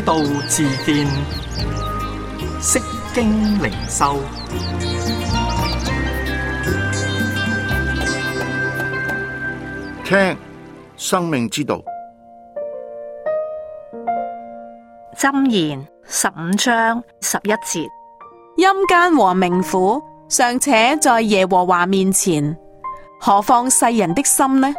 道自見，釋經靈修。 聽生命之道。 箴言15章11節： 陰間和冥府尚且在耶和華面前，何況世人的心呢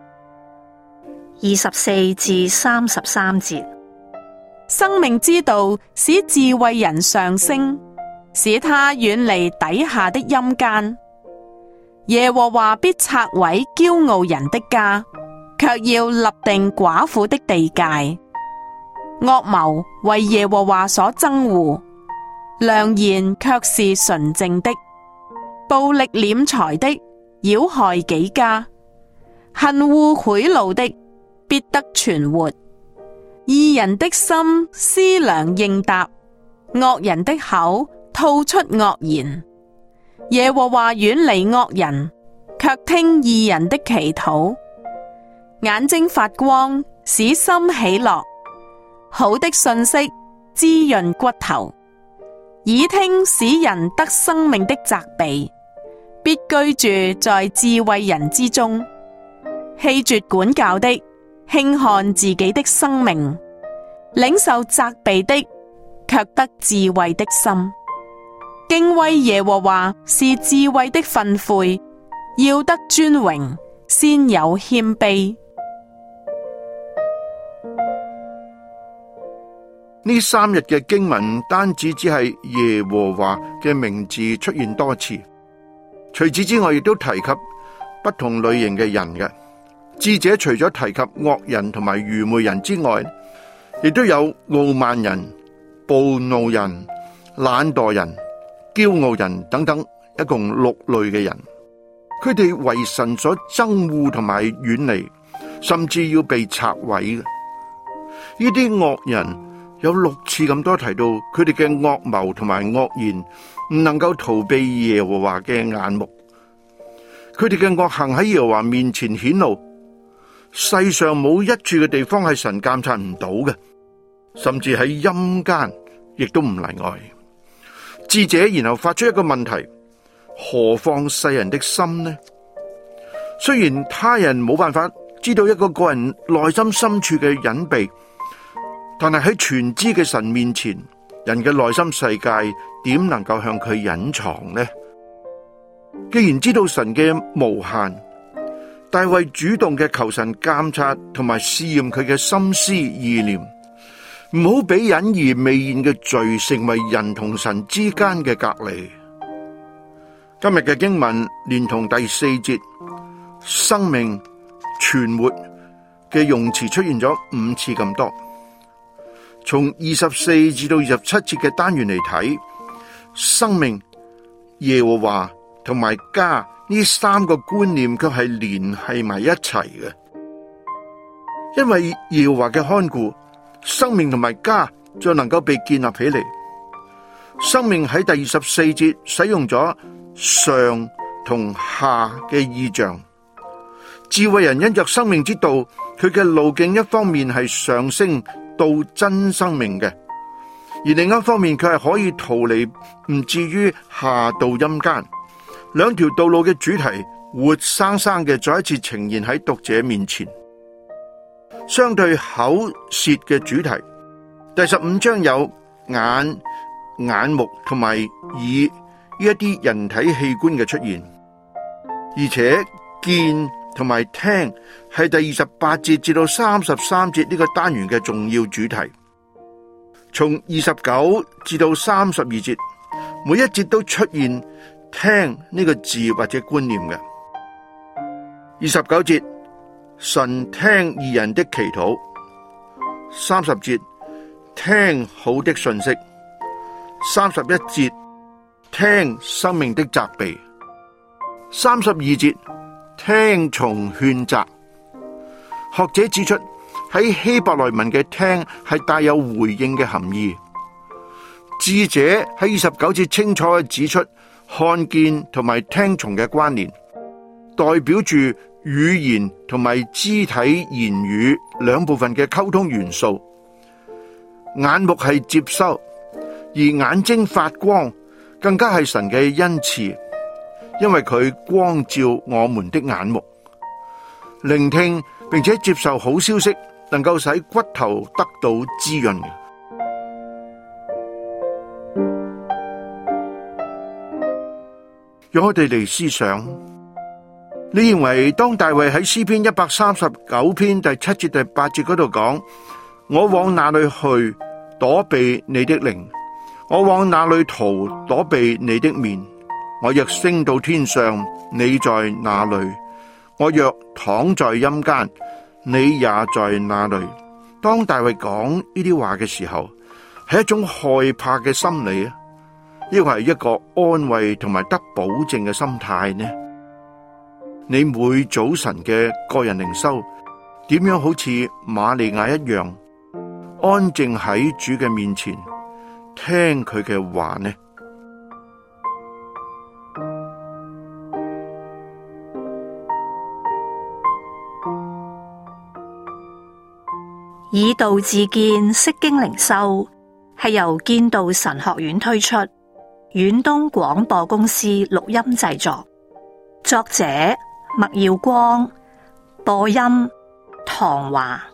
24至33節： 生命之道使智慧人上升，使他遠離底下的陰間。耶和華必拆毀驕傲人的家，卻要立定寡婦的地界。惡謀為耶和華所憎惡，良言卻是純正的。暴力斂財的擾害己家，恨惡賄賂的必得存活。義人的心思量應答，惡人的口吐出惡言。耶和華遠離惡人，卻聽義人的祈禱。眼睛發光，使心喜樂。好的信息滋潤骨頭，耳聽使人得生命的責備，必居住在智慧人之中。棄絕管教的，輕看自己的生命；領受責備的，卻得智慧的心。敬畏耶和華是智慧的訓誨，要得尊榮，先有謙卑。 呢3日嘅經文單止只係耶和華嘅名字出現多次，除此之外亦都提及不同類型嘅人嘅。智者除咗提及惡人同埋愚昧人之外，亦都有傲慢人、暴怒人、懶惰人、驕傲人等等，一共6類嘅人。佢哋為神所憎惡同埋遠離，甚至要被拆毀嘅。呢啲惡人有6次咁多提到佢哋嘅惡謀同埋惡言唔能夠逃避耶和華嘅眼目，佢哋嘅惡行喺耶和華面前顯露，世上冇一處嘅地方係神監察唔到嘅，甚至喺陰間亦都唔例外。智者然後發出一個問題：何況世人的心呢？雖然他人冇辦法知道一個個人內心深處嘅隱秘，但係喺全知嘅神面前，人嘅內心世界點能夠向佢隱藏呢？既然知道神嘅無限，大衛主動嘅求神監察同埋試驗佢嘅心思意念，唔好俾隱而未現嘅罪成為人同神之間嘅隔離。今日嘅經文連同第4節生命存活嘅用詞出現咗5次咁多。從24至到27節嘅單元嚟睇，生命、耶和華同埋家呢3個觀念卻係聯繫埋一齊嘅。因為耶和華嘅看顧，生命同埋家就能夠被建立起嚟。生命喺第24節使用咗上同下嘅意象。智慧人因着生命之道，佢嘅路徑一方面係上升到真生命嘅，而另一方面佢係可以逃離，唔至於下到陰間。2條道路嘅主題活生生嘅再一次呈現喺讀者面前。相對口舌嘅主題，第15章有眼、眼目同埋耳呢一啲人體器官嘅出現，而且見同埋聽係第28節至到33節呢個單元嘅重要主題。從29至到32節，每一節都出現聽呢個字或者觀念嘅。29節，神聽義人的祈禱。30節，聽好的信息。31節，聽生命的責備。32節，聽從勸責。學者指出，喺希伯來文嘅聽係帶有回應嘅含義。智者喺29節清楚地指出看見同埋聽從嘅關聯，代表住語言同埋肢體言語兩部分嘅溝通元素。 眼目係接收，而眼睛發光更加係神嘅恩賜，因為佢光照我們的眼目。聆聽並且接受好消息，能夠使骨頭得到滋潤嘅。讓我哋嚟思想，你認為當大衛喺詩篇139篇第7節第8節嗰度講，我往哪裏去躲避你的靈？我往哪裏逃躲避你的面？我若升到天上，你在哪裏？我若躺在陰間，你也在那裏。當大衛講呢啲話嘅時候，係一種害怕嘅心理啊，抑或係一個安慰同埋得保證嘅心態呢？你每早晨嘅個人靈修，點樣好似瑪利亞一樣，安靜喺主嘅面前，聽佢嘅話呢？ 以道自見，釋經靈修係由建道神學院推出，遠東廣播公司錄音製作，作者麥耀光，播音唐華。